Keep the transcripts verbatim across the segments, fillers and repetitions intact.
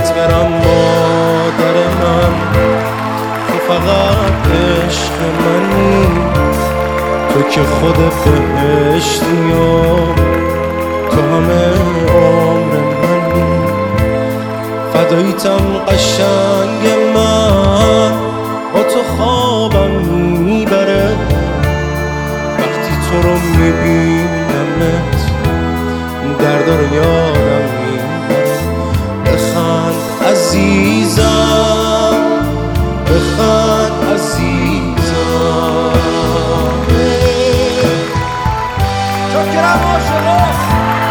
قربونت برم مادر من، تو فقط عشق منی، تو که خود بهشتی و تو همه عمر منی. فداییتم قشنگ من، با تو خوابم میبره وقتی تو رو میبینمت، درد رو یادم میبره. بخند عزیزم، بخند عزیزم. شکرم عاشقا.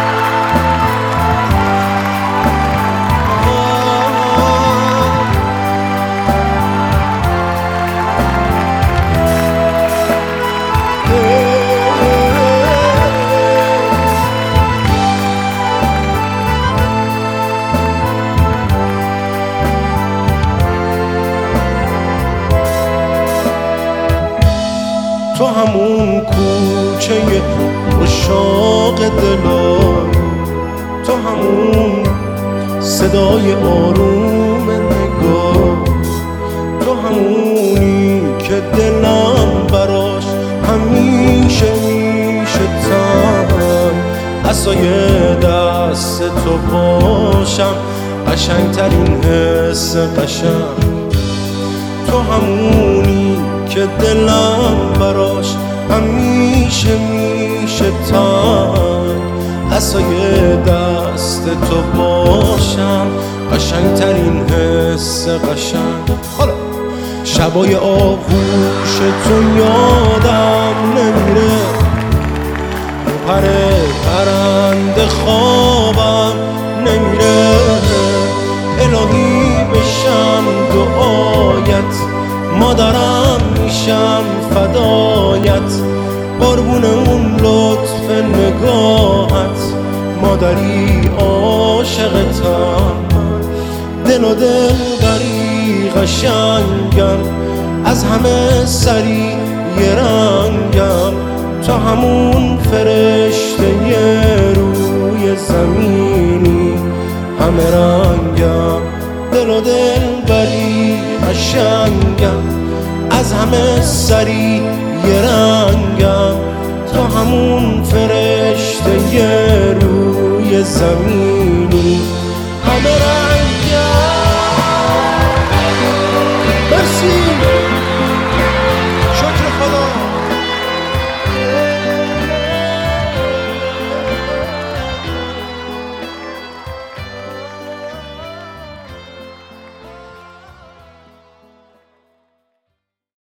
تو همون کوچه عشاق دلم، تو همون صدای آروم نگاه، تو همونی که دلم براش همیشه میشه تنگ. عصای دست تو باشم، قشنگترین حس قشنگ. تو همونی که دلم براش همیشه میشه تنگ. عصای دست تو باشم، قشنگترین حس قشنگ. حالا شبای آغوش تو یادم نمیره، پر پرنده خوابم نمیره. الهی بشم دعایت، مادرم میشم فدایت، قربون اون لطف نگاهت، مادری عاشقتم. دل و دل بری قشنگم، از همه سری یه رنگم. تو همون فرشته روی زمینی، همه رنگم. دل و دل بری قشنگم، از همه سری یه رنگم. تو همون فرشته روی زمینی، همه رنگم.